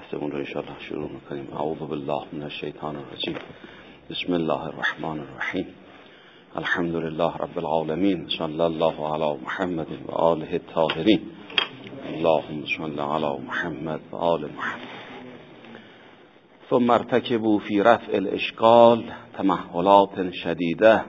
بحثمون رو انشاءالله شروع میکنیم. اعوذ بالله من الشیطان الرجیم. بسم الله الرحمن الرحیم. الحمد لله رب العالمین. صلی الله علی محمد و آله الطاهرین. اللهم صل علی محمد و آل محمد. ثم ارتكبوا في رفع الاشکال تمهلات شدیده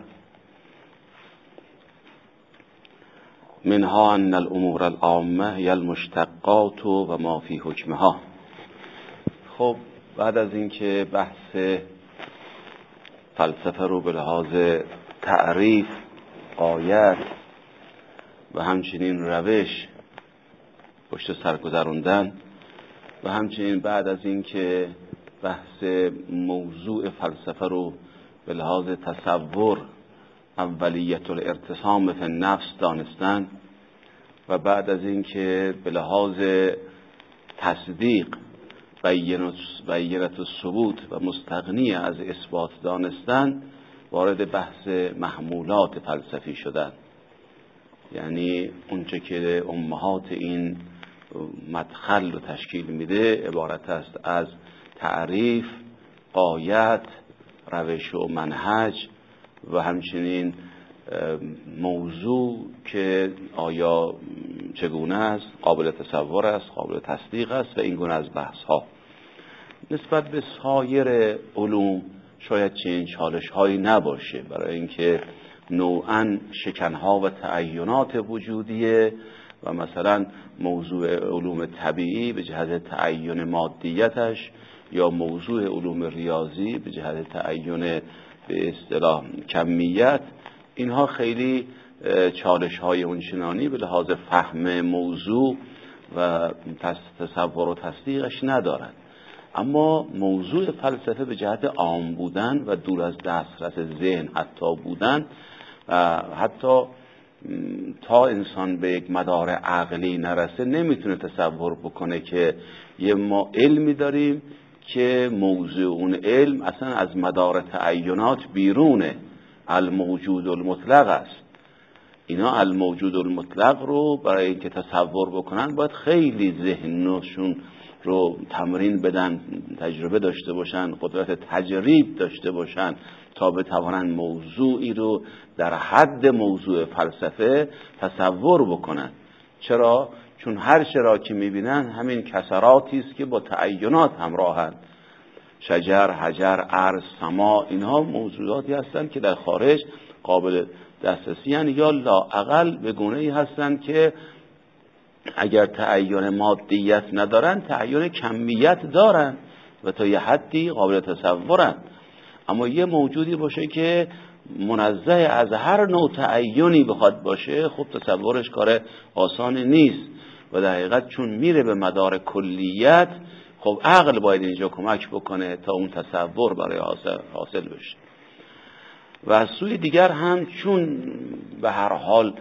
منها ان الامور العامه هي المشتقات و ما فی حکمها. خب بعد از اینکه بحث فلسفه رو به لحاظ تعریف، غایت و همچنین روش پشت سر گذروندن و همچنین بعد از اینکه بحث موضوع فلسفه رو به لحاظ تصور اولیت الارتسام فی النفس دانستن و بعد از اینکه به لحاظ تصدیق بینت الثبوت و مستغنی از اثبات دانستن، وارد بحث محمولات فلسفی شدن. یعنی اونچه که امهات این مدخل رو تشکیل میده عبارت است از تعریف، غایت، روش و منهج و همچنین موضوع که آیا چگونه است، قابل تصور است، قابل تصدیق است و این گونه از بحث ها. نسبت به سایر علوم شاید چنین چالش هایی نباشه، برای اینکه نوعاً شکن ها و تعینات وجودیه و مثلا موضوع علوم طبیعی به جهت تعین مادیتش یا موضوع علوم ریاضی به جهت تعین به اصطلاح کمیت، اینها خیلی چالش های اونچنانی به لحاظ فهم موضوع و تصور و تصدیقش ندارد. اما موضوع فلسفه به جهت عام بودن و دور از دسترس ذهن حتی بودن، حتی تا انسان به یک مدار عقلی نرسه نمیتونه تصور بکنه که ما علمی داریم که موضوع اون علم اصلا از مدار تعینات بیرونه، الموجود المطلق است. اینا الموجود المطلق رو برای اینکه تصور بکنن باید خیلی ذهنشون رو تمرین بدن، تجربه داشته باشن، قدرت تجریب داشته باشن تا بتوانن موضوعی رو در حد موضوع فلسفه تصور بکنن. چرا؟ چون هر چرا که میبینن همین کسراتی است که با تعینات همراهند. شجر، حجر، ارض، سما، اینها موضوعاتی هستند که در خارج قابل دسترسی هستند یا لااقل به گونه‌ای هستند که اگر تعین مادیت ندارن تعین کمیت دارن و تا یه حدی قابل تصورن. اما یه موجودی باشه که منزه از هر نوع تعینی بخواد باشه، خب تصورش کار آسانی نیست و در حقیقت چون میره به مدار کلیت، خب عقل باید اینجا کمک بکنه تا اون تصور برای حاصل بشه. و از سوی دیگر هم چون به هر حال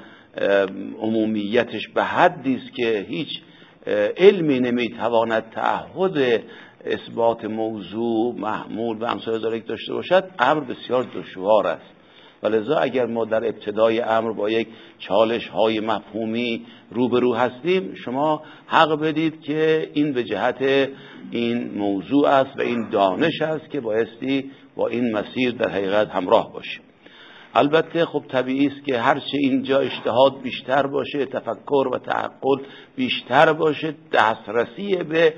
عمومیتش به حدی است که هیچ علمی نمیتواند تعهد اثبات موضوع محمول و امثال ذالک داشته باشد، امر بسیار دشوار است. ولذا اگر ما در ابتدای امر با یک چالش های مفهومی روبرو هستیم، شما حق بدید که این به جهت این موضوع است و این دانش است که بایستی با این مسیر در حقیقت همراه باشیم. البته خب طبیعی است که هرچه اینجا اجتهاد بیشتر باشه، تفکر و تعقل بیشتر باشه، دسترسی به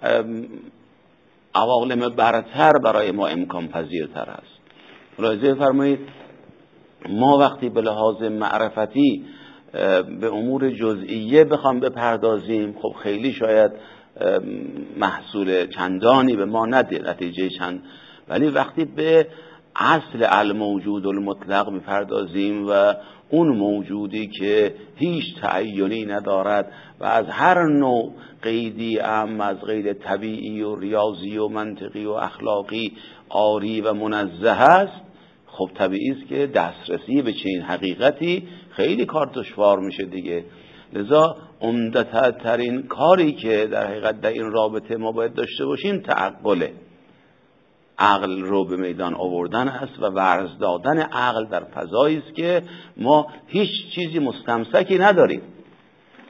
عوالم برتر برای ما امکان پذیرتر است. ملاحظه فرمایید ما وقتی به لحاظ معرفتی به امور جزئیه بخوام بپردازیم، خب خیلی شاید محصول چندانی به ما نده، نتیجه چند، ولی وقتی به اصل الموجود المطلق میپردازیم و اون موجودی که هیچ تعینی ندارد و از هر نوع قیدی از قید طبیعی و ریاضی و منطقی و اخلاقی عاری و منزه است، خب طبیعی است که دسترسی به چنین حقیقتی خیلی کار دشوار میشه دیگه. لذا عمده‌ترین کاری که در حقیقت در این رابطه ما باید داشته باشیم تعقله. عقل رو به میدان آوردن است و ورز دادن عقل در فضایی است که ما هیچ چیزی مستمسکی نداریم.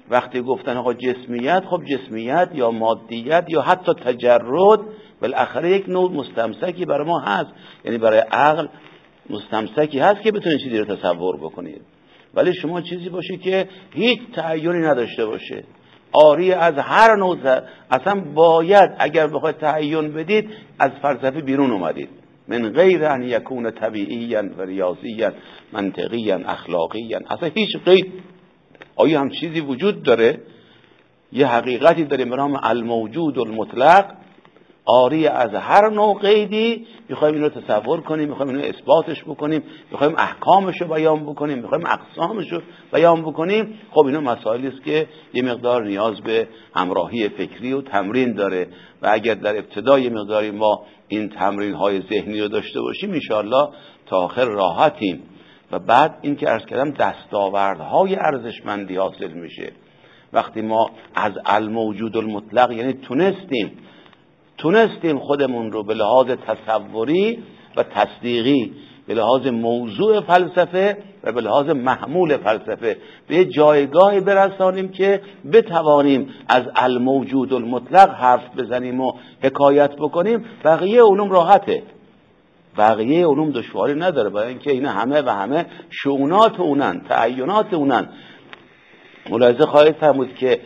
وقتی گفتن آقا جسمیت، خب جسمیت یا مادیت یا حتی تجرد بالاخره یک نوع مستمسکی برای ما هست، یعنی برای عقل مستمسکی هست که بتونه چیزی رو تصور بکنید. ولی شما چیزی باشه که هیچ تعیینی نداشته باشه، عاری از هر نوع، اصلا باید اگر بخواید تعیین بدید از فلسفه بیرون اومدید، من غیر ان یکون طبیعیا و ریاضیا منطقیا اخلاقیا، اصلا هیچ قید. آیا هم چیزی وجود داره، یه حقیقتی داره به نام الموجود المطلق، عاری از هر نوع قیدی، میخوایم این رو تصور کنیم، میخوایم این رو اثباتش بکنیم، میخوایم احکامش رو بیان بکنیم، میخوایم اقسامش رو بیان بکنیم. خب اینا مسائلی است که یه مقدار نیاز به همراهی فکری و تمرین داره و اگر در ابتدای مقداری ما این تمرین های ذهنی رو داشته باشیم انشاءالله تا آخر راحتیم. و بعد این که عرض کردم دستاوردهای ارزشمندی حاصل میشه وقتی ما از الموجود المطلق، یعنی تونستیم خودمون رو به لحاظ تصوری و تصدیقی، به لحاظ موضوع فلسفه و به لحاظ محمول فلسفه به جایگاهی برسانیم که بتوانیم از الموجود المطلق حرف بزنیم و حکایت بکنیم. بقیه علوم راحته، بقیه علوم دشواری نداره، برای اینکه اینا همه و همه شؤونات اونن، تعینات اونن. ملاحظه خواهید فرمود که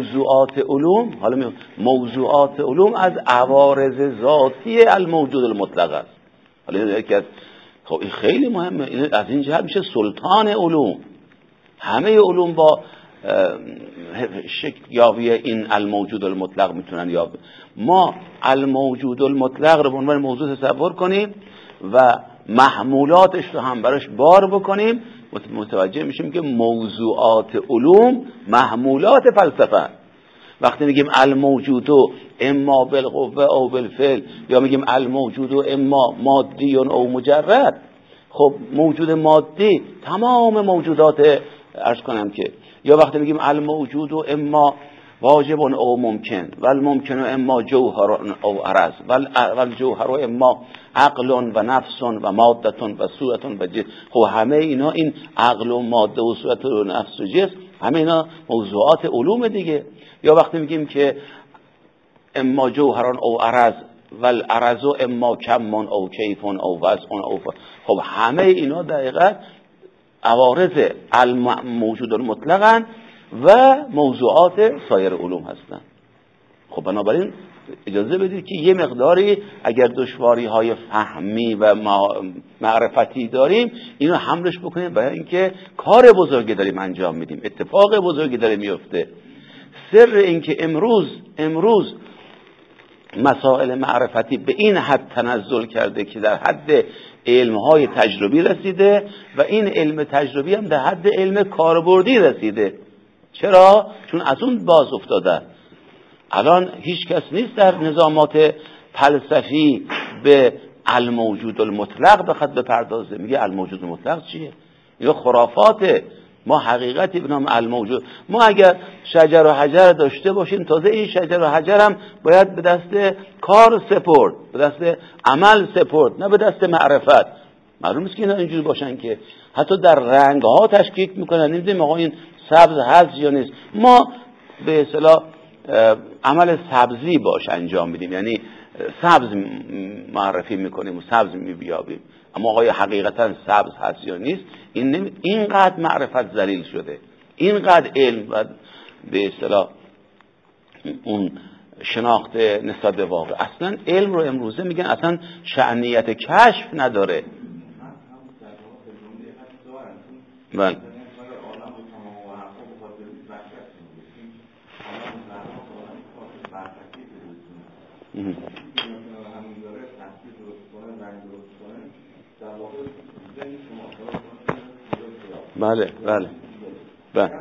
موضوعات علوم از عوارض ذاتی الموجود المطلق است. حالا این یکی از، خب این خیلی مهمه، این از این جهت میشه سلطان علوم. همه علوم با یابی این الموجود المطلق میتونن یابی. ما الموجود المطلق رو به عنوان موضوع تصور کنیم و محمولاتش رو هم براش بار بکنیم، متوجه میشیم که موضوعات علوم محمولات فلسفه. وقتی میگیم الموجود اما بالقوه او بالفعل، یا میگیم الموجود اما مادی او مجرد، خب موجود مادی تمام موجودات، عرض کنم که، یا وقتی میگیم الموجود اما واجب او ممکن و الممکن اما جوهر او عرض و الجوهر اما عقل و نفس و ماده و صورت و جسم، خب همه اینا، این عقل و ماده و صورت و نفس و جسم، همه اینا موضوعات علوم دیگه. یا وقتی میگیم که اما جوهران او عرض و العرض اما کم او کیف او وضع او خب همه اینا دقیقاً عوارض الموجود المطلقاً و موضوعات سایر علوم هستند. خب بنابراین اجازه بدید که یه مقداری اگر دشواری های فهمی و معرفتی داریم اینو حملش بکنیم، برای اینکه کار بزرگی داریم انجام میدیم، اتفاق بزرگی داره میفته. سر اینکه امروز مسائل معرفتی به این حد تنزل کرده که در حد علمهای تجربی رسیده و این علم تجربی هم در حد علم کاربردی رسیده. چرا؟ چون از اون باز افتاده. الان هیچ کس نیست در نظامات فلسفی به الموجود المطلق بخواد بپردازه. میگه الموجود المطلق چیه؟ یا خرافاته. ما حقیقتی به نام الموجود، ما اگر شجر و حجر داشته باشیم، تازه این شجر و حجر هم باید به دست کار سپرد، به دست عمل سپرد، نه به دست معرفت. معلوم است که اینا اینجوری باشن که حتی در رنگ ها تشکیک میکنن، نمیدونیم آقا این سبز هست یا نیست. ما به اصطلاح عمل سبزی باش انجام میدیم، یعنی سبز معرفی میکنیم و سبز میبیابیم، اما آقای حقیقتا سبز هست یا نیست اینقدر معرفت ذلیل شده، اینقدر علم و به اصطلاح اون شناخت نسبت به واقع، اصلا علم رو امروزه میگن اصلا شأنیت کشف نداره. بله بله بله بله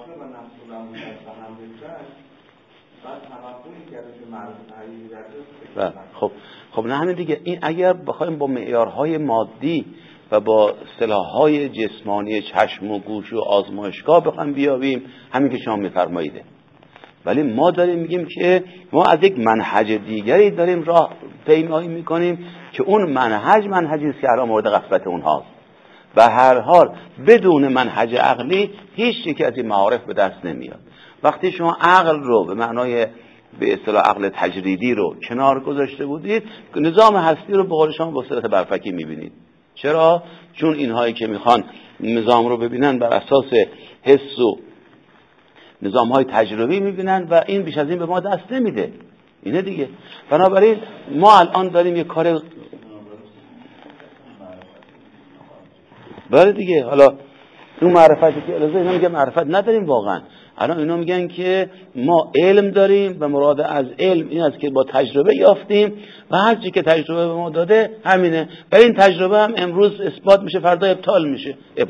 بله. خب نه همین دیگه. این اگر بخوایم با معیارهای مادی و با اصطلاح‌های جسمانی چشم و گوش و آزمایشگاه بخوایم بیابیم، همین که شما می‌فرمایید. ولی ما داریم میگیم که ما از یک منهج دیگری داریم راه پیمایی میکنیم که اون منهجی است که الان مورد غفلت اونهاست. و هر حال بدون منهج عقلی هیچ یکی از این معارف به دست نمیاد. وقتی شما عقل رو به معنای به اصطلاح عقل تجریدی رو کنار گذاشته بودید، نظام هستی رو به قول شما با صورت برفکی میبینید. چرا؟ چون اینهایی که میخوان نظام رو ببینن بر اساس حس و نظام های تجربی میبینن و این بیش از این به ما دست نمیده. اینه دیگه. بنابراین ما الان داریم یه کار بله دیگه. حالا اون معرفتی که الازه اینا میگه معرفت نداریم واقعا. الان اینا میگن که ما علم داریم و مراد از علم این است که با تجربه یافتیم و هر چی که تجربه به ما داده همینه و این تجربه هم امروز اثبات میشه فردا ابطال میشه. اب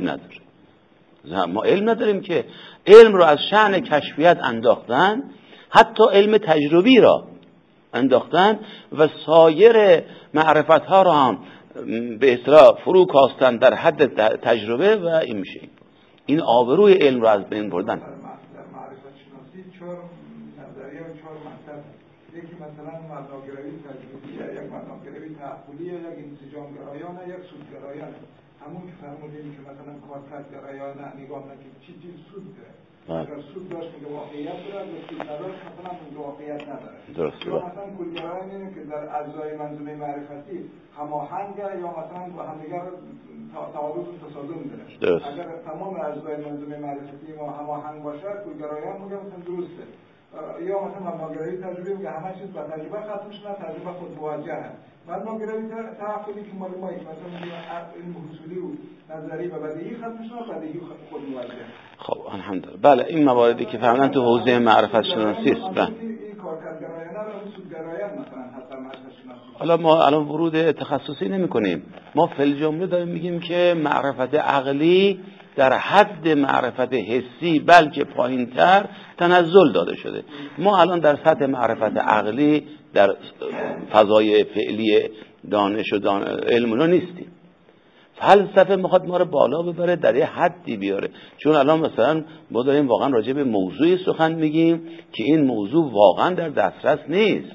نداره. ما علم نداریم که علم رو از شأن کشفیت انداختن، حتی علم تجربی را انداختن و سایر معرفت ها را هم به اصطلاح فرو کاستن در حد تجربه و این میشه. این آبروی علم رو از بین بردن. معرفت شناسی 4 نظریه و 4 مطلب. یکی مثلا مبناگرایی تجربیه، یک مبناگرایی تعقلیه، یک انسجامگرایانه، یک سودگرایانه. همون که فرمودیم که مثلا کارکردگرایانه نگاه نکنیم چی چیز سود داره. اگر سود داشت میگه واقعیت داره، و سود نداشت مثلا میگه واقعیت نداره. یا مثلا کلگرایانه که در اجزای منظومه معرفتی هماهنگه یا مثلا با همدیگر تعارض و تصادم داره. اگر تمام اجزای منظومه معرفتی ما هماهنگ باشه، کلگرایان میگه مثلا درسته. یا مثلا مبناگرایی تجربی میگه همه چیز با تجربه ختم شده، تجربه خود موجهه. مبناگرایی تعقلی که مال ما مثلا علم حصولی و نظری و بدیهی ختم شده، بدیهی خود موجهه. خب الحمدلله. بله این مواردی که فهمیدن تو حوزه معرفت شناسی است. بله. این کارکردگرایانه رو سودگرایان مثلا حتی معرفت شناسی. حالا ما الان ورود تخصصی نمی‌کنیم. ما فی الجمله داریم میگیم که معرفت عقلی در حد معرفت حسی بلکه پایین‌تر تنزل داده شده. ما الان در سطح معرفت عقلی در فضای فعلی دانش و علم رو نیستیم. فلسفه میخواد ما رو بالا ببره، در یه حدی بیاره. چون الان مثلا ما داریم واقعا راجع به موضوعی سخن میگیم که این موضوع واقعا در دسترس نیست.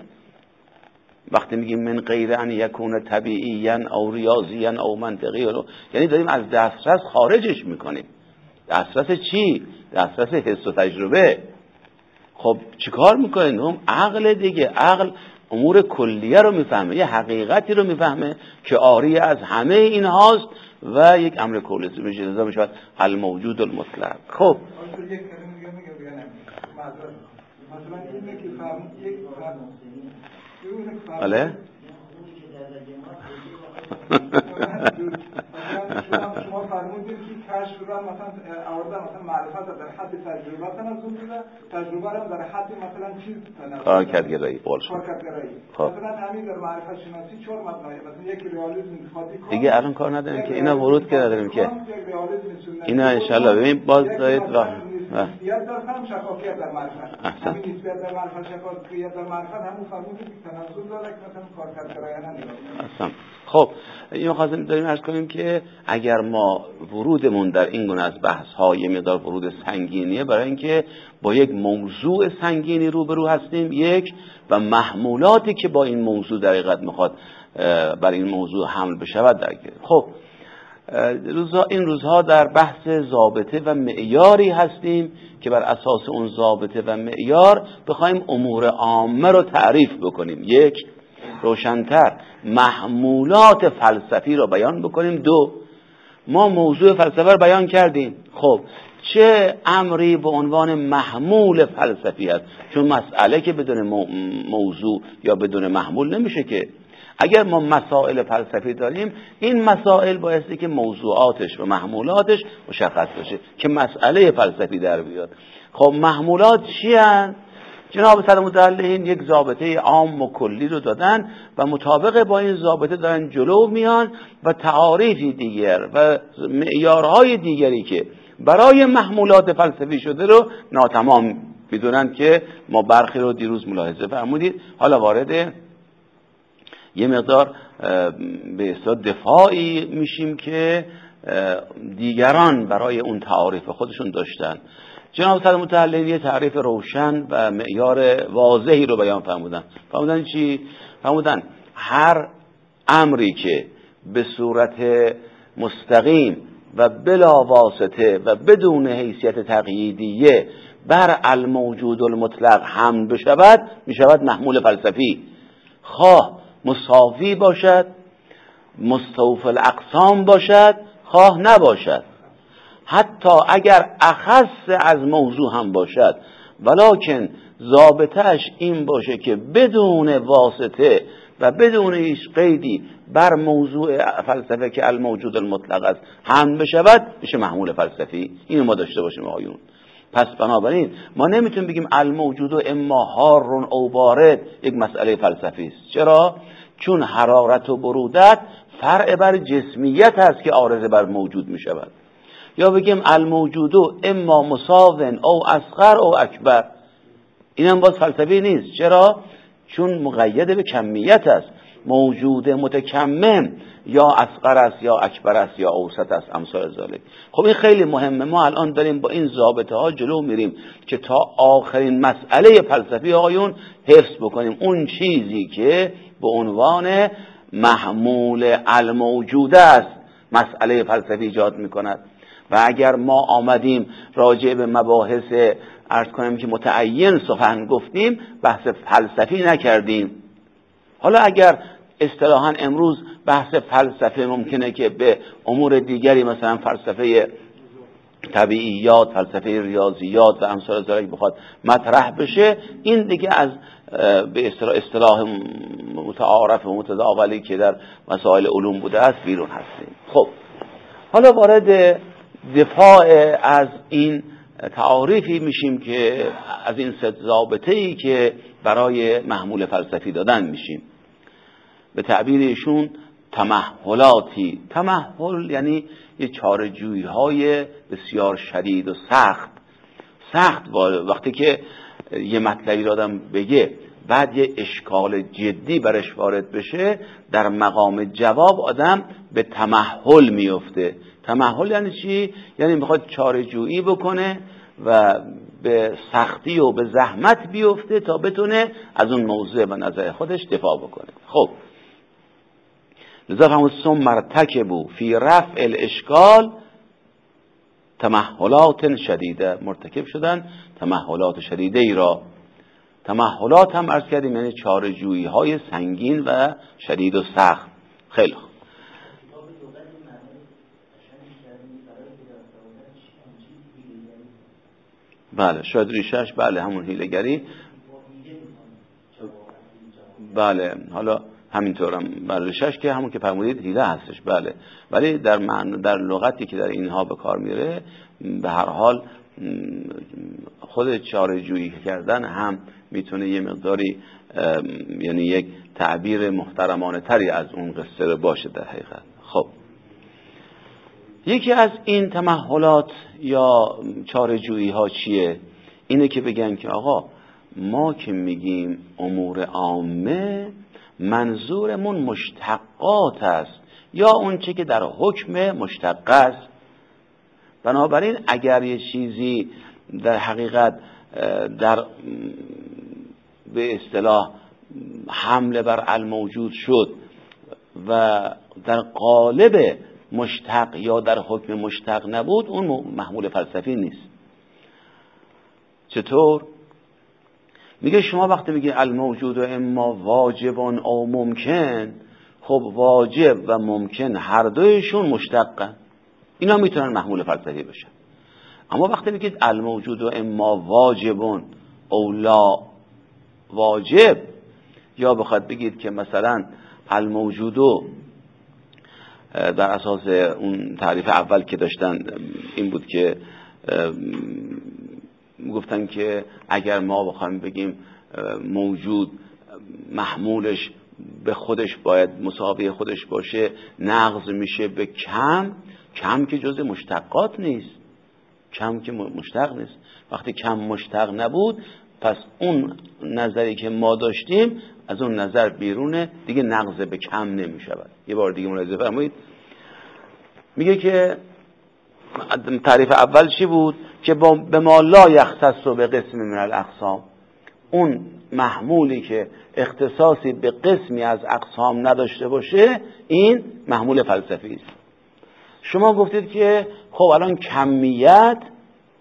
وقتی میگیم من غیر ان یکون طبیعیاً او ریاضیاً او منطقی، یعنی داریم از دسترس خارجش میکنیم. دسترس چی؟ دسترس حس و تجربه. خب چیکار میکنیم؟ هم عقل دیگه. عقل امور کلیه رو میفهمه، یه حقیقتی رو میفهمه که عاری از همه این هاست و یک امر کلی میشه. لذا میشود الموجود المطلق. خب یک کلمه میگم مثلا اینه که فهم یک بله شما فرمودید که کشف را مثلا آورده مثلا معرفت در حد تجربه تنظیم بوده، تجربه را در حد مثلا چیز تنظیم کارکردگرایی. مثلا همین در معرفت شناسی 4 مبنای مثلا یک ریالیسم انتقادی دیگه الان کار نداریم که اینا ورود که نداریم که اینا انشالله ببین باز دارید و نسبیت در هم شفافیت در معرفت. همین نسبیت در معرفت شفافیت در معرفت همون فرمودید که تناسب داره که مثلا کارکردگرایانه نگاه. خب این خواستیم داریم عرض کنیم که اگر ما ورودمون در این گونه از بحث ها یه مقدار ورود سنگینیه، برای اینکه با یک موضوع سنگینی روبرو هستیم، یک و محمولاتی که با این موضوع در حقیقت میخواد بر این موضوع حمل بشود درگیر. خب این روزها در بحث ضابطه و معیاری هستیم که بر اساس اون ضابطه و معیار بخوایم امور عامه رو تعریف بکنیم. یک، روشن‌تر محمولات فلسفی رو بیان بکنیم. دو، ما موضوع فلسفه رو بیان کردیم. خب چه امری به عنوان محمول فلسفی است؟ چون مسئله که بدون موضوع یا بدون محمول نمیشه که. اگر ما مسائل فلسفی داریم، این مسائل بایستی که موضوعاتش و محمولاتش مشخص بشه که مسئله فلسفی در بیاد. خب محمولات چی هستند؟ جناب صدرمتعلین یک ضابطه عام و کلی رو دادن و مطابق با این ضابطه دارن جلو میان و تعاریفی دیگر و معیارهای دیگری که برای محمولات فلسفی شده رو ناتمام میدونن که ما برخی رو دیروز ملاحظه فرمودید. حالا وارد یه مقدار به اصطلاح دفاعی میشیم که دیگران برای اون تعاریف خودشون داشتن. جناب صدرمتعلین یه تعریف روشن و معیار واضحی رو بیان فرمودن چی؟ فرمودن هر امری که به صورت مستقیم و بلا واسطه و بدون حیثیت تقییدیه بر الموجود المطلق حمل بشود میشود محمول فلسفی، خواه مساوی باشد، مستوفی الاقسام باشد، خواه نباشد، حتی اگر اخص از موضوع هم باشد، ولکن ضابطه‌اش این باشه که بدون واسطه و بدون هیچ قیدی بر موضوع فلسفه که الموجود المطلق است حمل بشود میشه محمول فلسفی. اینو ما داشته باشیم آقایون. پس بنابراین ما نمیتونیم بگیم الموجود اما حار او بارد یک مسئله فلسفی است. چرا؟ چون حرارت و برودت فرع بر جسمیت است که عارض بر موجود میشود. یا بگیم الموجود اما مساوٍ او اصغر او اکبر، اینم باز فلسفی نیست. چرا؟ چون مقید به کمیت است. موجود متکمم یا اصغر است یا اکبر است یا اوسط است، امثال ذالک. خب این خیلی مهمه. ما الان داریم با این ضابطه ها جلو میریم که تا آخرین مسئله فلسفی آقایون حفظ بکنیم اون چیزی که به عنوان محمول الموجود است مسئله فلسفی ایجاد میکند. و اگر ما آمدیم راجع به مباحث عرض کنیم که متعین سخن گفتیم، بحث فلسفی نکردیم. حالا اگر اصطلاحاً امروز بحث فلسفه ممکنه که به امور دیگری مثلا فلسفه طبیعیات، فلسفه ریاضیات و امثال ذالک بخواد مطرح بشه، این دیگه از به اصطلاح متعارف و متداولی که در مسائل علوم بوده است بیرون هستیم. خب حالا وارد دفاع از این تعاریفی میشیم که از این سه ضابطه‌ای که برای محمول فلسفی دادن میشیم. به تعبیر ایشون تمهلاتی. تمهل یعنی یه چاره‌جویی‌های بسیار شدید و سخت وقتی که یه مطلبی رو آدم بگه بعد یه اشکال جدی برش وارد بشه، در مقام جواب آدم به تمهل میفته. تمهل یعنی چی؟ یعنی میخواد چاره‌جویی بکنه و به سختی و به زحمت بیفته تا بتونه از اون موضوع و نظر خودش دفاع بکنه. خب لذا فهمون ثم مرتکبوا فی رفع الاشکال تمهلات شدیده، مرتکب شدن تمهلات شدیده ای را. تمهلات هم عرض کردیم یعنی چاره‌جویی های سنگین و شدید و سخت. خیلی خوب. بله شاید ریشش بله همون حیله‌گری. بله حالا همینطورم بله ریشش که همون که فرمودید حیله هستش. بله ولی در لغتی که در اینها به کار میره به هر حال خود چاره جویی کردن هم میتونه یه مقداری یعنی یک تعبیر محترمانه تری از اون قصه باشه در حقیقت. خب یکی از این تمهلات یا چاره جویی ها چیه؟ اینه که بگن که آقا ما که میگیم امور عامه منظورمون مشتقات است یا اون چه که در حکم مشتق است. بنابراین اگر یه چیزی در حقیقت در به اصطلاح حمله بر الموجود شد و در قالب مشتق یا در حکم مشتق نبود، اون محمول فلسفی نیست. چطور؟ میگه شما وقتی میگه الموجود و اما واجب او ممکن، خب واجب و ممکن هر دویشون مشتقن، اینا میتونن محمول فلسفی بشن. اما وقتی میگید الموجود و اما واجب او لا واجب، یا بخواد بگید که مثلا الموجود در اساس اون تعریف اول که داشتن این بود که گفتن که اگر ما بخوایم بگیم موجود محمولش به خودش باید مساوی خودش باشه، نقض میشه به کم که جز مشتقات نیست، کم که مشتق نیست. وقتی کم مشتق نبود پس اون نظری که ما داشتیم از اون نظر بیرونه، دیگه نقض به کم نمیشود. یه بار دیگه ملاحظه فرمایید. میگه که تعریف اول چی بود؟ که به ما لا یختص به قسم من الاقسام، اون محمولی که اختصاصی به قسمی از اقسام نداشته باشه این محمول فلسفی است. شما گفتید که خب الان کمیت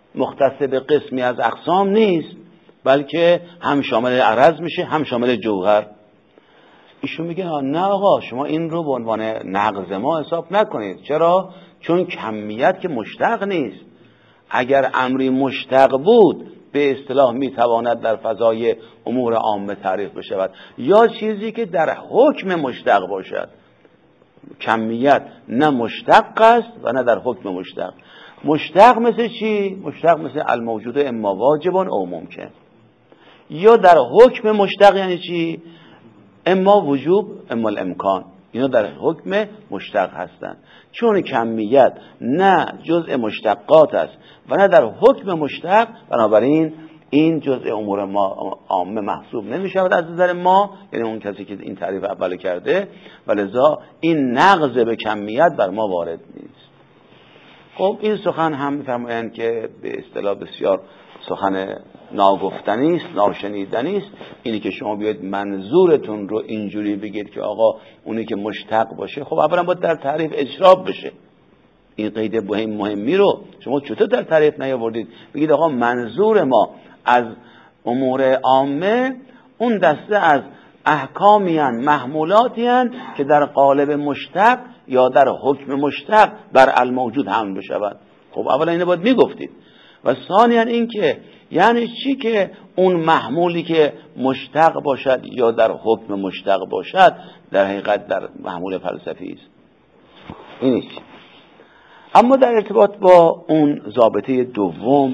مختص به قسمی از اقسام نیست، بلکه هم شامل عرض میشه هم شامل جوهر. ایشون میگه نه آقا، شما این رو به عنوان نقض ما حساب نکنید. چرا؟ چون کمیت که مشتق نیست. اگر امری مشتق بود به اصطلاح میتواند در فضای امور عامه تعریف بشود، یا چیزی که در حکم مشتق باشد. کمیت نه مشتق است و نه در حکم مشتق. مشتق مثل چی؟ مشتق مثل الموجود اما واجب او ممکن. یا در حکم مشتق یعنی چی؟ اما وجوب اما الامکان. اینا در حکم مشتق هستند. چون کمیت نه جزء مشتقات است و نه در حکم مشتق، بنابراین این جزء امور ما عامه محسوب نمی شود از نظر ما، یعنی اون کسی که این تعریف اول کرده، و لذا این نقض به کمیت بر ما وارد نیست. خب این سخن هم می‌فرمایند که به اصطلاح بسیار سخن ناگفتنی است، ناشنیدنی است. اینی که شما بیاید منظورتون رو اینجوری بگید که آقا اونی که مشتق باشه، خب اولا باید در تعریف اجراب بشه. این قید مهمی رو شما چطور در تعریف نیاوردید؟ بگید آقا منظور ما از امور عامه اون دسته از احکامی هستند، محمولاتی هستند که در قالب مشتق یا در حکم مشتق بر الموجود حمل بشود. خب اولا اینو باید میگفتید. و ثانیاً این که یعنی چی که اون محمولی که مشتق باشد یا در حکم مشتق باشد در حقیقت در محمول فلسفی است. این چی؟ اما در ارتباط با اون ضابطه دوم،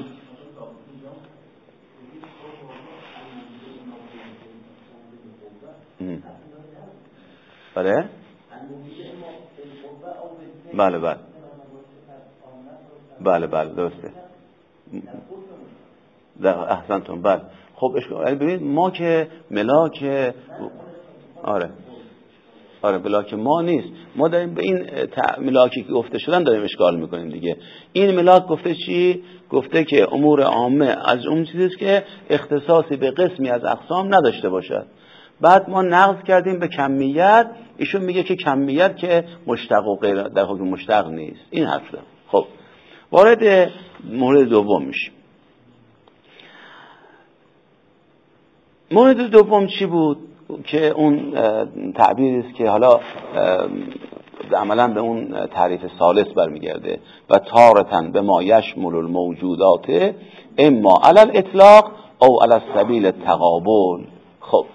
بله بله بله بله بله درسته، احسنتون. بله خب ببینید ما که ملاک، آره ملاک ما نیست، ما داریم به این ملاکی که گفته شدن داریم اشکال میکنیم دیگه. این ملاک گفته چی؟ گفته که امور عامه از اون چیزیست که اختصاصی به قسمی از اقسام نداشته باشد. بعد ما نقض کردیم به کمیت، ایشون میگه که کمیت که مشتق و غیر در حکم مشتق نیست. این حرف ده. خب وارد مورد دوم میشیم. مورد دوم چی بود؟ که اون تعبیری است که حالا عملا به اون تعریف ثالث برمیگرده و تارتن به ما یشمل الموجودات اما علی الاطلاق او علی سبیل التقابل. خب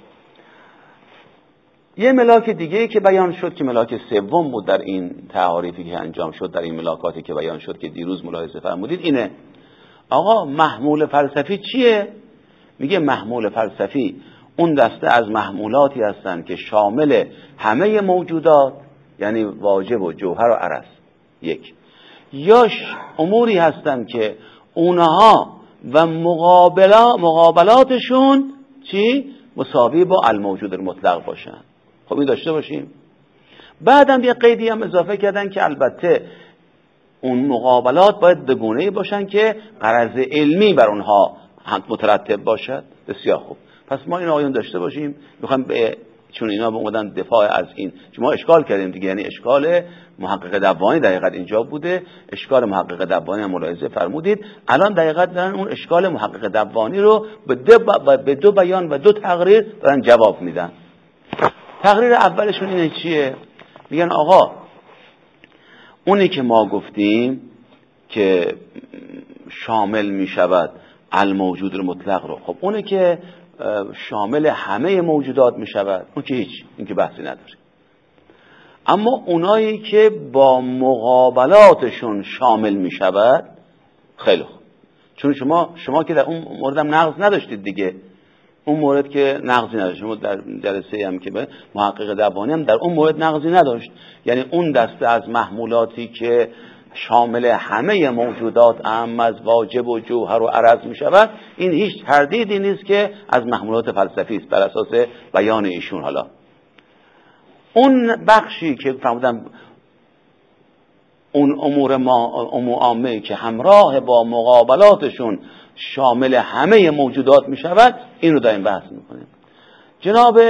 یه ملاک دیگه که بیان شد که ملاک سوم بود در این تعاریفی که انجام شد، در این ملاکاتی که بیان شد که دیروز ملاحظه فرمودید، اینه آقا محمول فلسفی چیه؟ میگه محمول فلسفی اون دسته از محمولاتی هستند که شامل همه موجودات، یعنی واجب و جوهر و عرض، یک، یا اموری هستند که اونها و مقابلاتشون چی؟ مساوی با الموجود المطلق باشن. خب این داشته باشیم. بعدم یه قیدی هم اضافه کردن که البته اون مقابلات باید به گونه‌ای باشن که غرض علمی بر اونها مترتب باشد. بسیار خوب، پس ما این آیون داشته باشیم. میخوام چون اینا به اومدن دفاع از این، چون ما اشکال کردیم دیگه، یعنی اشکال محقق دبانی دقیقاً اینجا بوده، اشکال محقق دبانی هم ملاحظه فرمودید. الان دقیقاً دارن اون اشکال محقق دبانی رو به دو بیان و دو تقریر دارن جواب میدن. تقریر اولشون اینه چیه؟ میگن آقا اونی که ما گفتیم که شامل میشود الموجود المطلق رو، خب اونی که شامل همه موجودات می شود، اون که هیچ، این که بحثی نداره. اما اونایی که با مقابلاتشون شامل می شود، خیلی خوب، چون شما که در اون مورد هم نقض نداشتید دیگه. اون مورد که نقضی نداشت، شما در جلسه هم که به محقق دبانی هم در اون مورد نقضی نداشت، یعنی اون دسته از محمولاتی که شامل همه موجودات اهم از واجب و جوهر و عرض می شود، این هیچ تردیدی نیست که از محمولات فلسفی است بر اساس بیان ایشون. حالا اون بخشی که فرمودن اون امور عامه که همراه با مقابلاتشون شامل همه موجودات می شود، این رو داریم بحث می کنیم. جناب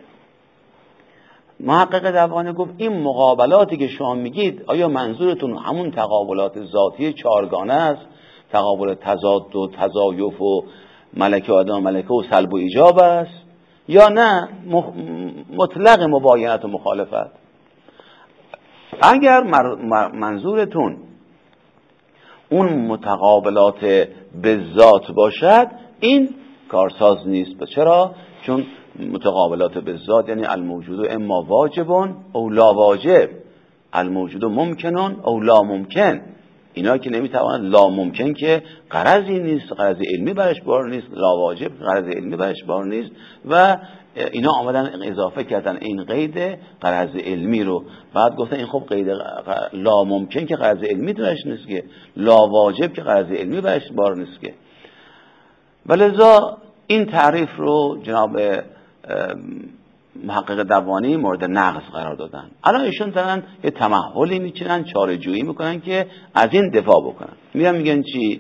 محقق دبانی گفت این مقابلاتی که شما میگید آیا منظورتون همون تقابلات ذاتی چهارگانه است؟ تقابل تضاد و تضایف و ملکه آدم و ملکه و سلب و ایجاب است، یا نه مطلق مباینت و مخالفت. اگر منظورتون اون متقابلات بالذات باشد، این کارساز نیست. چرا؟ چون متقابلات بالذات یعنی الموجود اما واجب او لا واجب، الموجود ممکن او لا ممکن. اینا که نمیتواند، لا ممکن که غرضی نیست، غرض علمی برش بار نیست، لا واجب غرض علمی برش بار نیست، و اینا آمدن اضافه کردن این قید غرض علمی رو. بعد گفتن این خب قید لا ممکن که غرض علمی درش نیست که، لا واجب که غرض علمی برش بار نیست که. ولذا این تعریف رو جناب محقق دوانی مورد نقض قرار دادن. الان ایشون دارن یه تمهلی میچینن، چاره جویی میکنن که از این دفاع بکنن. میگن چی؟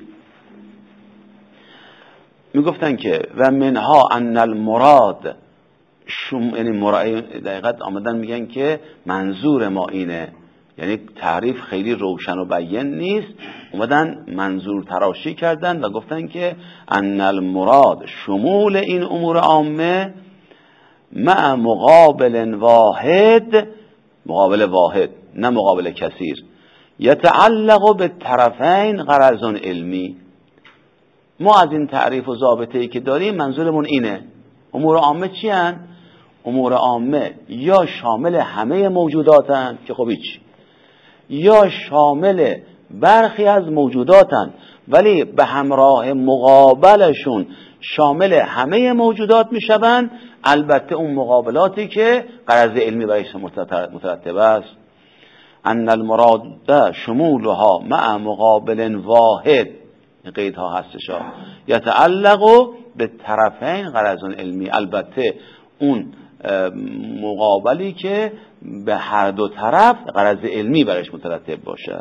میگفتن که و منها ان المراد یعنی دقیقت آمدن میگن که منظور ما اینه، یعنی تعریف خیلی روشن و بیان نیست، اومدن منظور تراشی کردن و گفتن که ان المراد شمول این امور عامه مع مقابل واحد، مقابل واحد نه مقابل کثیر، یتعلق به طرفین غرض علمی. ما از این تعریف و ضابطه‌ای که داریم منظورمون اینه. امور عامه چی هن؟ امور عامه یا شامل همه موجوداتن که خب هیچ، یا شامل برخی از موجوداتن ولی به همراه مقابلشون شامل همه موجودات میشوند، البته اون مقابلاتی که غرض علمی برایش مترتب است. ان المراد شمولها مع مقابل واحد، این قیدها هستش، یتعلق به طرفین غرض علمی، البته اون مقابلی که به هر دو طرف غرض علمی برایش مترتب باشه.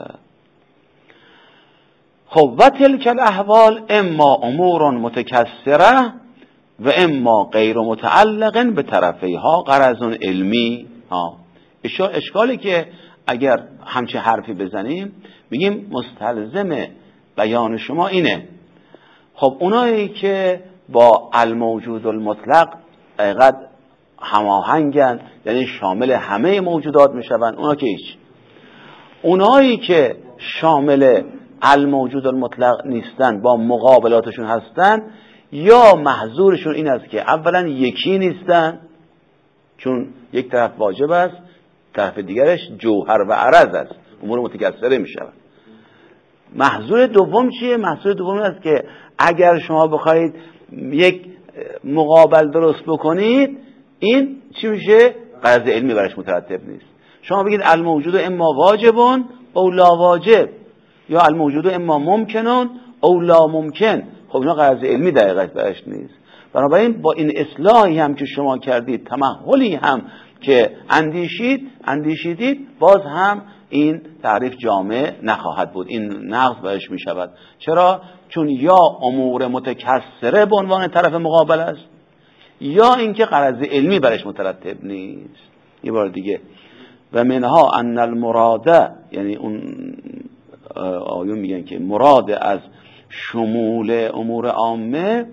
خب و تلک الاحوال اما امور متکثره و اما غیر متعلق به طرفیها غرض علمی. اشکالی که اگر همچه حرفی بزنیم میگیم مستلزم بیان شما اینه. خب اونایی که با الموجود المطلق حقیقت هماهنگن، یعنی شامل همه موجودات میشوند، اونا که هیچ. اونایی که شامل الموجود المطلق نیستن، با مقابلاتشون هستن، یا محظورشون این است که اولا یکی نیستن، چون یک طرف واجب است، طرف دیگرش جوهر و عرض است، امور متکثره می شود. محظور دوم چیه؟ محظور دوم این است که اگر شما بخواید یک مقابل درست بکنید، این چی میشه؟ غرض علمی برش مترتب نیست. شما بگید الموجود اما واجبون او لا واجب، یا الموجود اما ممکنون او لا ممکن، خب اینا غرض علمی دقیقت برش نیست. بنابراین با این اصلاحی هم که شما کردید، تمهلی هم که اندیشیدید، باز هم این تعریف جامع نخواهد بود، این نقض برش می شود. چرا؟ چون یا امور متکثره به عنوان طرف مقابل است، یا اینکه غرض علمی برش مترتب نیست. یه بار دیگه، و منها ان المراده، یعنی اون آیون میگن که مراد از شمول امور عامه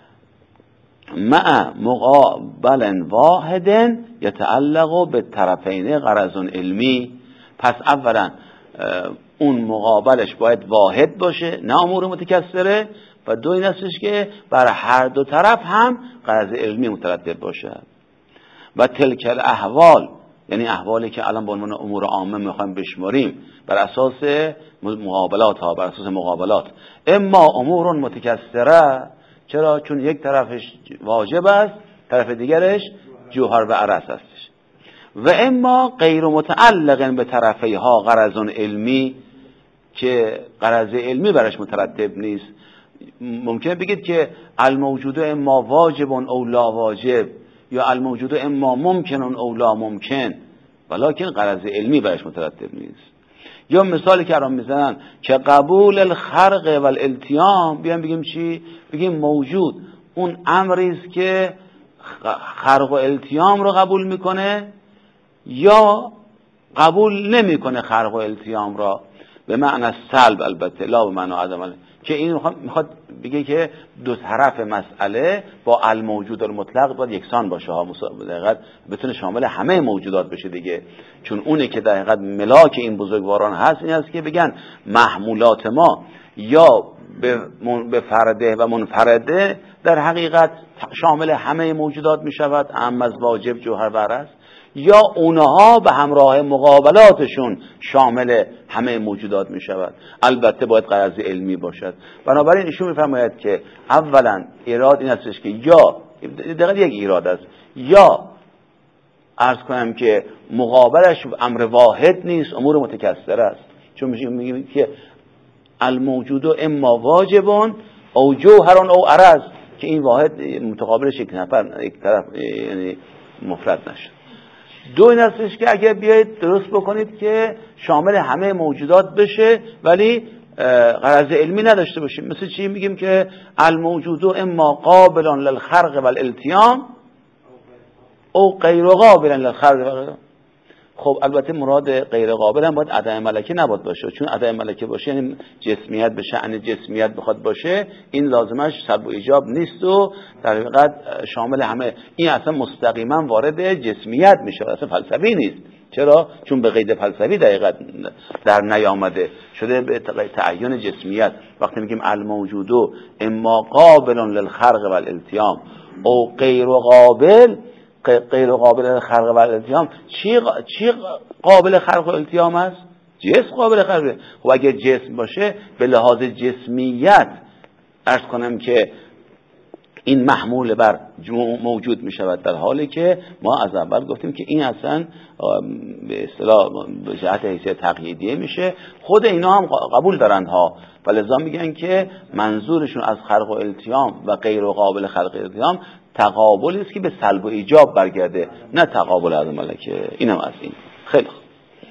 مع مقابل واحد یتعلق به طرفین غرض علمی. پس اولا اون مقابلش باید واحد باشه، نه امور متکثره، و دو این استش که بر هر دو طرف هم غرض علمی مترتب باشه. و تلک الاحوال، یعنی احوالی که الان به عنوان امور عامه میخوایم بشماریم بر اساس مقابلات ها، بر اساس مقابلات، اما امور متکثره. چرا؟ چون یک طرفش واجب است، طرف دیگرش جوهر و عرض هستش. و اما غیر متعلق به طرفیها غرض علمی، که غرض علمی برش مترتب نیست. ممکنه بگید که الموجود اما واجب او لا واجب، یا الموجود اما ممکن او لا ممکن، ولکن غرض علمی برش مترتب نیست. یا مثالی که الان میزنن که قبول الخرق و الالتیام، بیان بگیم چی؟ بگیم موجود اون امریست که خرق و التیام رو قبول میکنه یا قبول نمیکنه خرق و التیام را، به معنی سلب، البته لا به معنی عدم. که این میخواد بگه که دو طرف مسئله با الموجود المطلق باید یکسان باشه ها، در حقیقت بتونه شامل همه موجودات بشه دیگه. چون اونه که در حقیقت ملاک این بزرگواران هست، این هست که بگن محمولات ما یا به فرده و منفرده در حقیقت شامل همه موجودات می شود، اعم از واجب جوهر و عرض، یا اونها به همراه مقابلاتشون شامل همه موجودات می شود. البته باید غرض علمی باشد. بنابراین ایشون میفرماید که اولا ایراد این هستش که یا دقیقا یک ایراد است، یا عرض کنم که مقابلش امر واحد نیست، امور متکثر است. چون میگیم که الموجود اما واجبون او جوهرون او عرض، که این واحد متقابلش یک طرف یعنی مفرد نشد. دو این هستش که اگر بیایید درست بکنید که شامل همه موجودات بشه ولی غرض علمی نداشته باشیم. مثل چی؟ میگیم که الموجود اما قابل للخرق والالتیام او غیر قابل للخرق والالتیام. خب البته مراد غیر قابل هم باید عدم ملکه نباید باشه، چون عدم ملکه باشه یعنی جسمیت به شأن جسمیت بخواد باشه، این لازمش سلب و ایجاب نیست و در حقیقت شامل همه. این اصلا مستقیما وارد جسمیت میشه، اصلا فلسفی نیست. چرا؟ چون به قید فلسفی دقیقاً در نیامده، شده به تعین جسمیت. وقتی میگیم الموجود اما قابل للخرق والالتیام او غیر قابل خلق و التیام، چی قابل خلق و التیام است؟ جسم قابل خلق. خب اگر جسم باشه به لحاظ جسمیت عرض کنم که این محمول بر موجود می شود، در حالی که ما از اول گفتیم که این اصلا به اصطلاح به جهت حیثیت تقییدیه میشه. خود اینا هم قبول دارند ها، ولذا میگن که منظورشون از خلق و التیام و غیر قابل خلق و التیام تقابلی است که به سلب و ایجاب برگرده، نه تقابل عدم ملکه. اینم از این. خیلی خوب.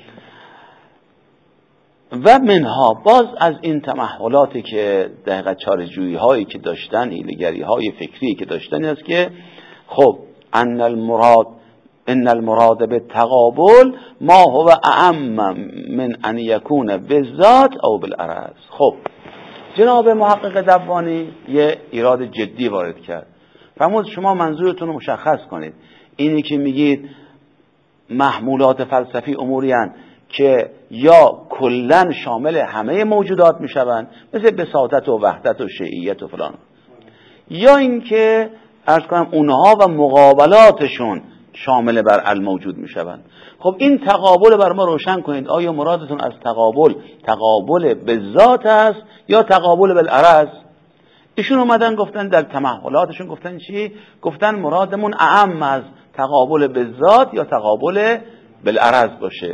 و منها باز از این تمحلاتی که دقیقا چاره‌جویی هایی که داشتن، حیله‌گری های فکری که داشتن است که خب ان المراد به تقابل ما هو اعم من ان یکون بالذات او بالعرض. خب جناب محقق دبانی یه ایراد جدی وارد کرد. فرمود شما منظورتون رو مشخص کنید. اینی که میگید محمولات فلسفی اموری هستند که یا کلن شامل همه موجودات میشوند، مثل بساطت و وحدت و شیعیت و فلان، یا اینکه عرض کنم اونها و مقابلاتشون شامل بر الموجود میشوند. خب این تقابل بر ما روشن کنید. آیا مرادتون از تقابل به ذات است یا تقابل بالعرض؟ ایشون اومدن گفتن در تمحلاتشون گفتن چی؟ گفتن مرادمون اعم از تقابل به ذات یا تقابل بالعرض باشه.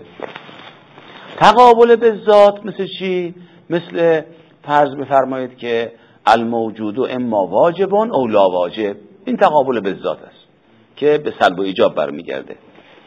تقابل به ذات مثل چی؟ مثل فرض بفرمایید که الموجود اما واجبون او لا واجب. این تقابل به ذات است که به سلب و ایجاب برمیگرده.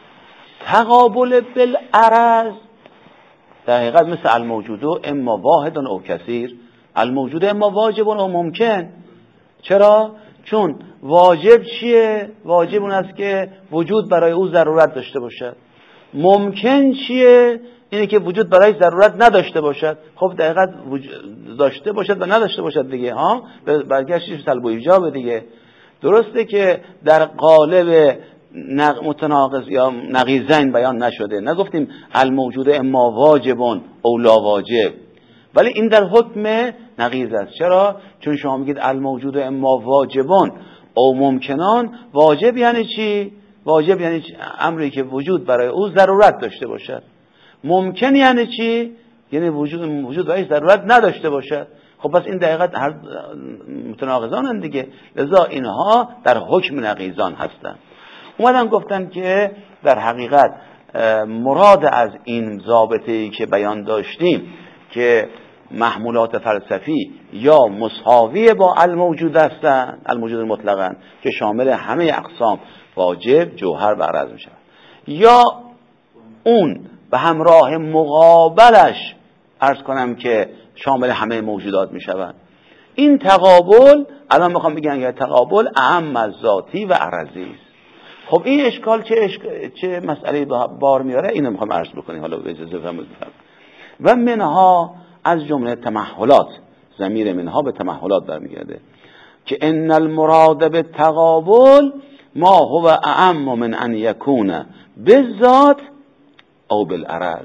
تقابل بالعرض در حقیقت مثل الموجود اما واحد او کثیر. الموجود اما واجب و ممکن. چرا؟ چون واجب چیه؟ واجب اون است که وجود برای او ضرورت داشته باشد. ممکن چیه؟ اینه که وجود برای ضرورت نداشته باشد. خب دقیقاً داشته باشد و نداشته باشد دیگه ها، برگشتش سلب و ایجاب دیگه. درسته که در قالب متناقض یا نقیضین بیان نشده، نگفتیم الموجود اما واجبون او لا واجب، ولی این در حکم نقیض است. چرا؟ چون شما میگید الموجود اما واجبون او ممکنان. واجب یعنی چی؟ واجب یعنی امری که وجود برای او ضرورت داشته باشد. ممکن یعنی چی؟ یعنی وجود برای ضرورت نداشته باشد. خب پس این دقیقاً هر متناقضان هم دیگه، لذا اینها در حکم نقیضان هستند. اومدن گفتن که در حقیقت مراد از این ضابطه‌ای که بیان داشتیم که محمولات فلسفی یا مساوی با الموجود هستند، الموجود مطلقاً که شامل همه اقسام واجب، جوهر و عرض میشه، یا اون به همراه مقابلش عرض کنم که شامل همه موجودات میشوند. این تقابل الان میخوام بگم که تقابل اعم از ذاتی و عرضی است. خب این اشکال چه مسئله بار میاره؟ اینو میخوام عرض بکنیم. حالا اجازه بفرمایید. و منها از جمله تمحلات ضمیر منها به تمحلات برمیگرده که ان المراد به تقابل ما هو اعم من ان یکون بالذات او بالعرض.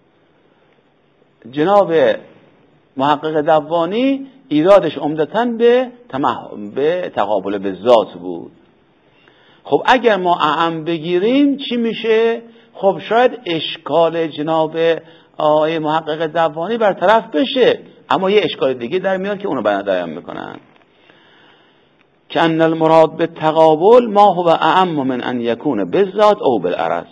جناب محقق دوانی ایرادش عمدتاً به تقابل به ذات بود. خب اگر ما اعم بگیریم چی میشه؟ خب شاید اشکال جناب آقای محقق دوانی برطرف بشه، اما یه اشکال دیگه در میاد که اونو بیان میکنن که ان المراد به تقابل ما هو اعم من ان یکون بالذات او بالعرض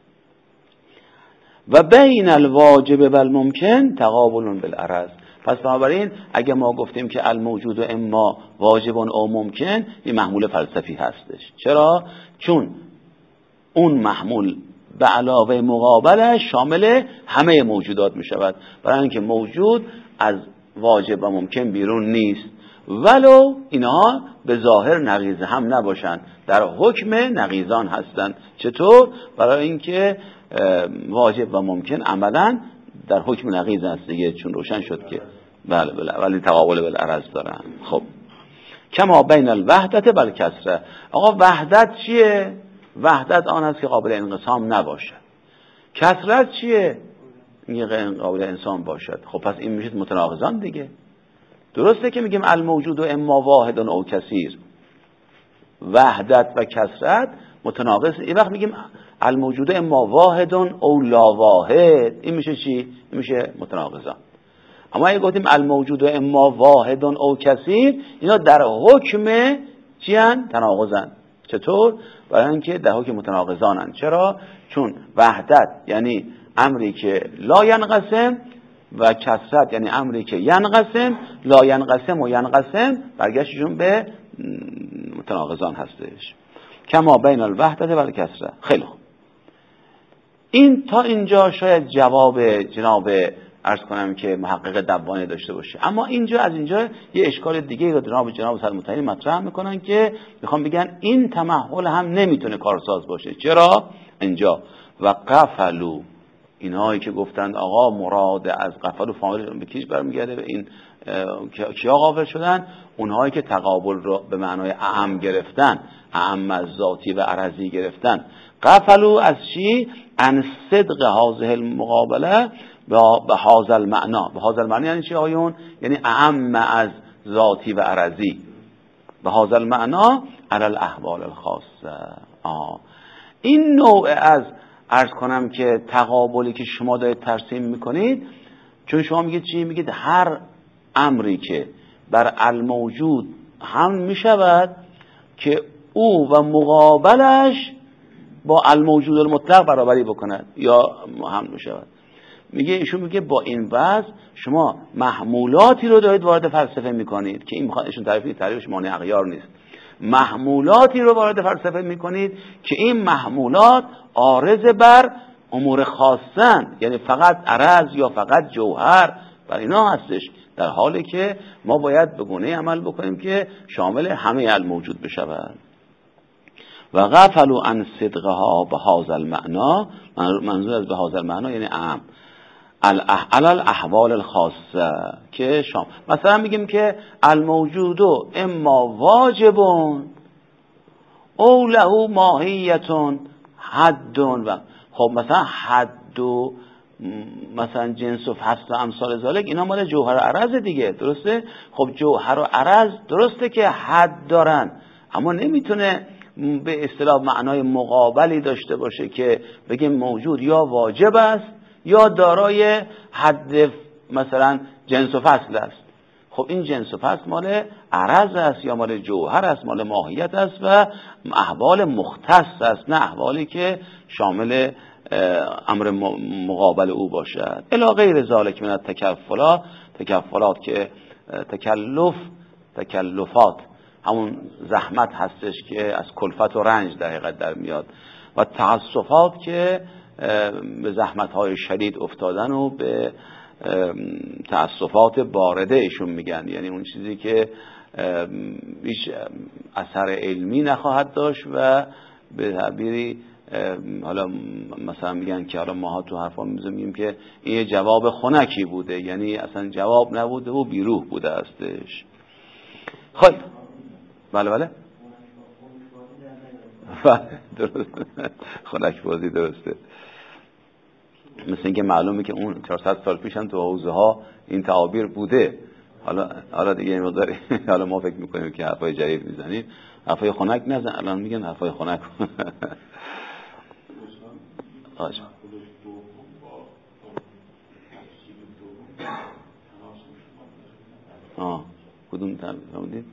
و بین الواجب و الممکن تقابل بالعرض. پس بنابراین اگه ما گفتیم که الموجود و اما واجب او ممکن، این محمول فلسفی هستش. چرا؟ چون اون محمول به علاوه مقابلش شامل همه موجودات می شود، برای اینکه موجود از واجب و ممکن بیرون نیست ولو اینها به ظاهر نقیض هم نباشند، در حکم نقیضان هستند. چطور؟ برای اینکه واجب و ممکن عملا در حکم نقیض است دیگه، چون روشن شد که بله ولی تقابل بالعرض دارن. خب کما بین الوحدت بل کسره. آقا وحدت چیه؟ وحدت آن است که قابل انقسام نباشد. کسرت چیه؟ این قابل انقسام باشد. خب پس این میشه متناقضان دیگه. درسته که میگیم الموجود و اما واحد او کثیر، وحدت و کسرت متناقض. این وقت میگیم الموجود اما واحد او لا واحد، این میشه چی؟ این میشه متناقضان. اما اگه گفتیم الموجود و اما واحد او کثیر، اینا در حکم چی هن؟ تناقضن. چطور؟ برای اینکه در حکم متناقضانن. چرا؟ چون وحدت یعنی امری که لا ینقسم و کثرت یعنی امری که ینقسم. لا ینقسم و ینقسم برگشتشون به متناقضان هستش. کما بین الوحدت و الکثرت. خیلی خوب، این تا اینجا شاید جواب جناب عرض کنم که محقق دوانی داشته باشه. اما از اینجا یه اشکال دیگه رو جناب سعد مطهری مطرح میکنن که میخوام بگن این تمحل هم نمیتونه کارساز باشه. چرا؟ اینجا و قفلو، اینهایی که گفتند آقا مراد از قفلو فاعل به کیش برمیگرده، به این کیا غافل شدن؟ اونهایی که تقابل رو به معنای اعم گرفتن، اعم از ذاتی و عرضی گرفتن. قفلو از چی؟ ان صدق هذه المقابله به هذا المعنا. به هذا المعنا یعنی چی آیون؟ یعنی اعم از ذاتی و عرضی. به هذا المعنا علی الاحوال الخاصه. این نوع از عرض کنم که تقابلی که شما دارید ترسیم میکنید، چون شما میگید چی؟ میگید هر امری که بر الموجود هم میشود که او و مقابلش با الموجود المطلق برابری بکند یا هم میشود. ایشون میگه با این وضع شما محمولاتی رو دارید وارد فلسفه میکنید که این میخواد ایشون تعریفش مانع اغیار نیست. محمولاتی رو وارد فلسفه میکنید که این محمولات عارض بر امور خاصن، یعنی فقط عرض یا فقط جوهر بر اینا هستش، در حالی که ما باید به گونه عمل بکنیم که شامل همه الموجود بشود. و غفلوا عن صدقها به هذا المعنا، منظور از به هذا المعنا یعنی اعم علی الاحوال الخاصه، که مثلا میگیم که الموجود اما واجبون او له ماهیتون حد و خب مثلا حد و مثلا جنس و فصل و امثال ذالک، اینا مال جوهر و عرض دیگه، درسته؟ خب جوهر و عرض درسته که حد دارن، اما نمیتونه به اصطلاح معنای مقابلی داشته باشه که بگیم موجود یا واجب است یا دارای حد مثلا جنس و فصل است. خب این جنس و فصل مال عرض است یا مال جوهر است، مال ماهیت است و احوال مختص است، نه احوالی که شامل امر مقابل او باشد. الی غیر ذالک من تکفلات که تکلفات همون زحمت هستش که از کلفت و رنج در حقیقت در میاد، و تعصفات که به زحمت‌های شدید افتادن و به تعصفات بارده ایشون میگن، یعنی اون چیزی که هیچ اثر علمی نخواهد داشت و به تعبیری حالا مثلا میگن که حالا ماها تو حرفا میگیم که این جواب خنکی بوده، یعنی اصلا جواب نبوده و بیروح بوده هستش. خب بله درست، خنک بازی درسته. مثل اینکه معلومه که اون 400 سال پیش هم تو حوزه ها این تعابیر بوده. حالا دیگه این مقدار حالا ما فکر میکنیم که حرفای جدید میزنیم، حرفای خنک نزن، الان میگن حرفای خنک. کدوم فرمودید؟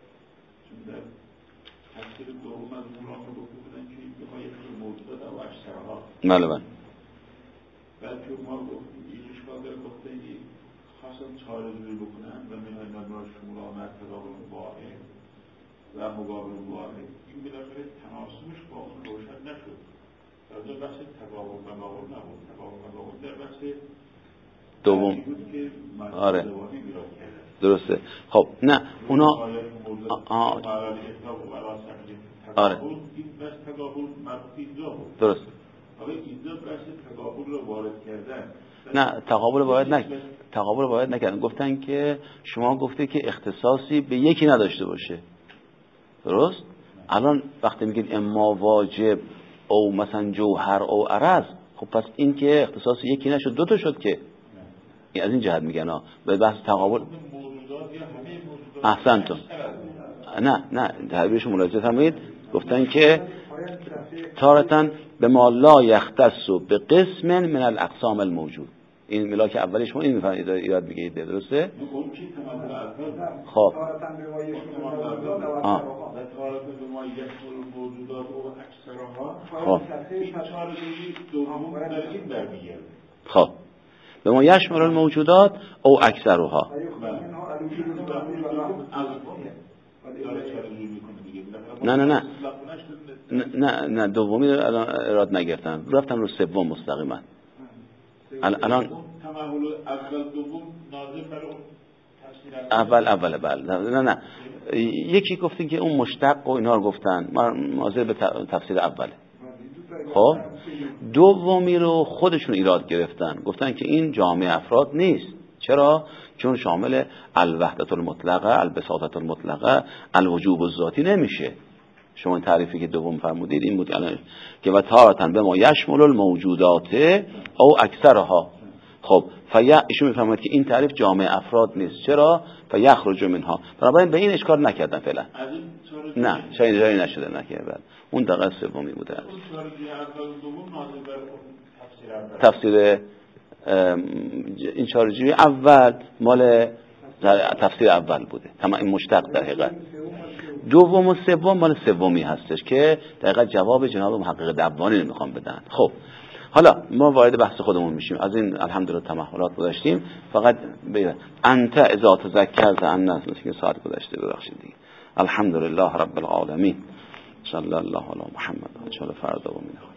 بله بعد که ما این اشکال داره گفته این خواستن چاره جوری بکنن و میهن نمرا شمول آمد تداول واحد و مقابل واحد، این بالاخره تناسبش با اون روشن نشد. در بحث تقابل و مقابل نبود، تقابل و مقابل در بحث دوم بود که آره درسته. خب نه اونا آره این بحث تقابل مربوط اینجا بود. درست. آقای اینجا بحث تقابل رو وارد کردن. نه تقابل وارد نکردن. گفتن که شما گفته که اختصاصی به یکی نداشته باشه. درست؟ الان وقتی میگید اما واجب او مثلا جوهر او عرض، خب پس این که اختصاصی یکی نشد، دو تا شد که. از این جهت میگن به بحث تقابل. احسنتون. نه تعبیرش ملاحظه فرمایید. گفتن که تارتن به ما لا یختص به قسم من الاقسام الموجود. این ملاک اولی شما این ایراد میگید درسته؟ خب خب به ما یشمل الموجودات او اکثرها. نه دومی رو الان اراد نگرفتم، رفتم رو سوم مستقیما. الان اول بله. نه یکی گفتین که اون مشتق و اینها رو گفتن، ناظر به تفسیر اوله. خب دومی رو خودشون ایراد گرفتن، گفتن که این جامع افراد نیست. چرا؟ چون شامل الوحدت المطلقه، البساطت المطلقه، الوجوب الذاتی نمیشه. شما این تعریفی که دوم فرمودید این بود که و تارتن به ما یشمل الموجودات او اکثرها. خب ایشون میفهمد که این تعریف جامع افراد نیست. چرا؟ فیخرج منها. بنابراین به این اشکال نکردن فعلا. نه شاید جایی نشده نکردن. اون دقیقه سومی بوده است. تفسیر این چارجی اول مال تفسیر اول بوده، تمام این مشتق در حقیقت. دوم و سوم مال سومی هستش که دقیقاً جواب جناب محقق دبانی میخوام بدن. خب حالا ما وارد بحث خودمون میشیم. از این الحمدلله تمهلات گذاشتیم. فقط انت اذا تذکرت ان مثل که ساعت گذشته ببخشید دیگه. الحمدلله رب العالمین. صلی الله علی محمد. ان شاء الله فردا و